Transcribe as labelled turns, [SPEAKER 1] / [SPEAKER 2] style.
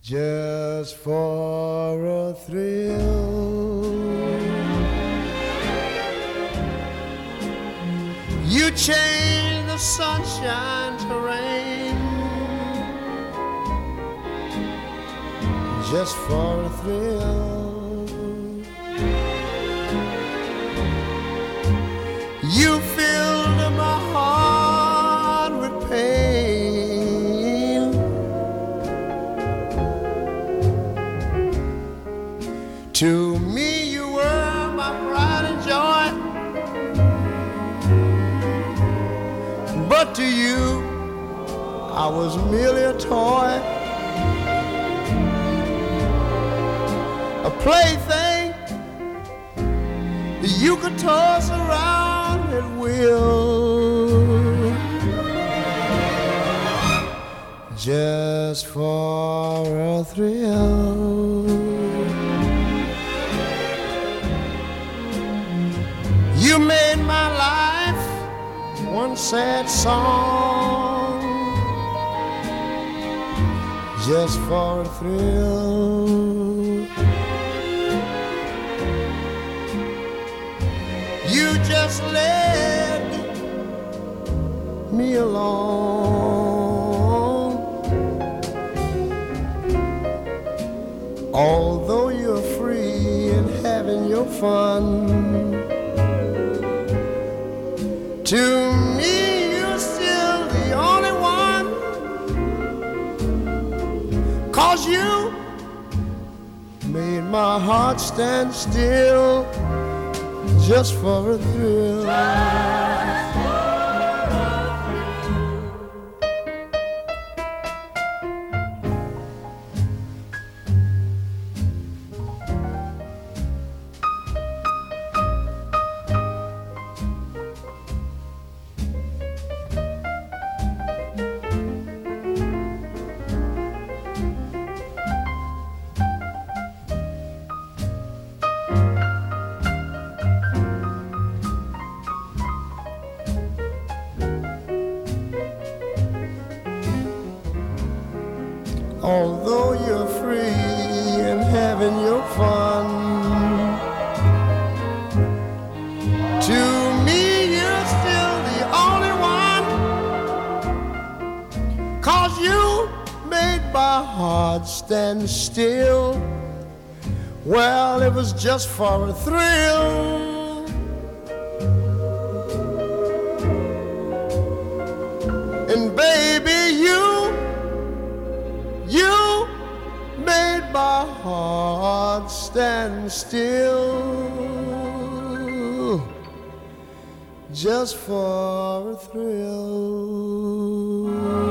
[SPEAKER 1] just for a thrill. You change the sunshine to rain, just for a thrill. You filled my heart with pain. To me you were my pride and joy, but to you I was merely a toy, a plaything that you could toss around at will, just for a thrill. You made my life one sad song, just for a thrill. You just led me along, although you're free and having your fun. To me, you're still the only one, 'cause you made my heart stand still, just for a thrill. Although you're free and having your fun, to me you're still the only one, 'cause you made my heart stand still. Well, it was just for a thrill. And baby, you made my heart stand still, just for a thrill.